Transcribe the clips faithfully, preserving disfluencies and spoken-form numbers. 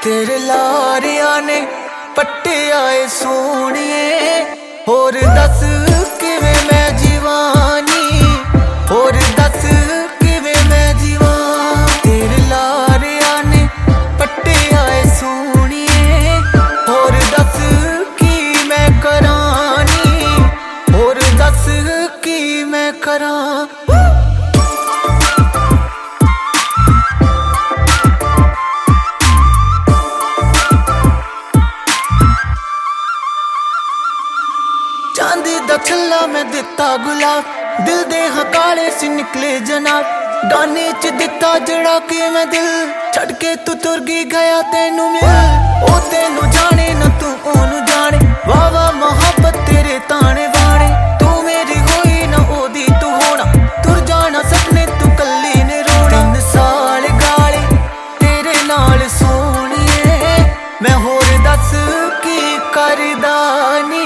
तेरे लारिया ने पट्टे आए सोनिए, होर दस किवें मैं जीवानी, होर दस किवें मैं जीवा। तेरे लारिया ने पट्टे आए सोनिए, होर दस की मैं करानी, होर दस की मैं करा। चांदी दा छल्ला मैं दिता गुलाब, दिल दे हाँ काले सी निकले जनाब। गाने च दिता जड़ा के मैं दिल, छड़ के तू तुर गई गया तेनू मिल। ओ तेनू जाने ना तू ओनू जाने, वाह वाह मोहब्बत तेरे ताने बाने। तू मेरी होई ना ओदी तू होना, तुर जाना सपने तू कल्ली ने रोना। तीन साल गाले तेरे नाल सोनिए, मैं होर दस की करदानी।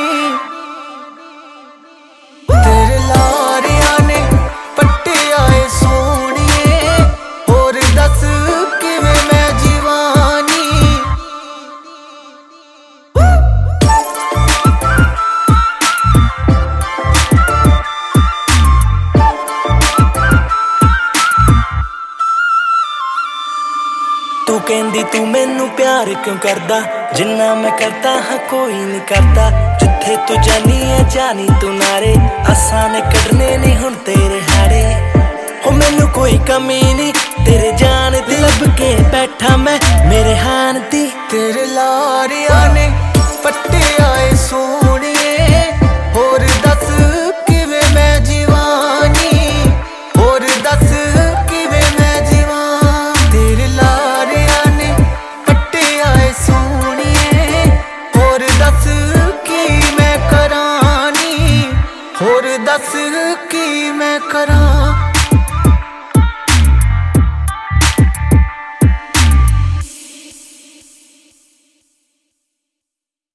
तेरे लारिया ने पट्टे आए सोनिए, होर दस किवें मैं जीवानी। तू कहंदी तू मैनू प्यार क्यों करदा, जिन्ना मैं करता हाँ कोई नहीं करता। जिथे तू जानी है जानी तू नारे, असां ने कढ़ने नहीं हुण तेरे हाड़े। हो मैनू कोई कमी नहीं तेरे जान दी, लब के बैठा मैं मेरे हान दी। तेरे लारिया ने पट्टे आए सोनिए, होर दस किवें मैं जीवानी, होर दस किवें मैं जीवा। तेरे लारिया ने पट्टे आए सोनिए, होर दस की मैं करानी, होर दस की मैं करा।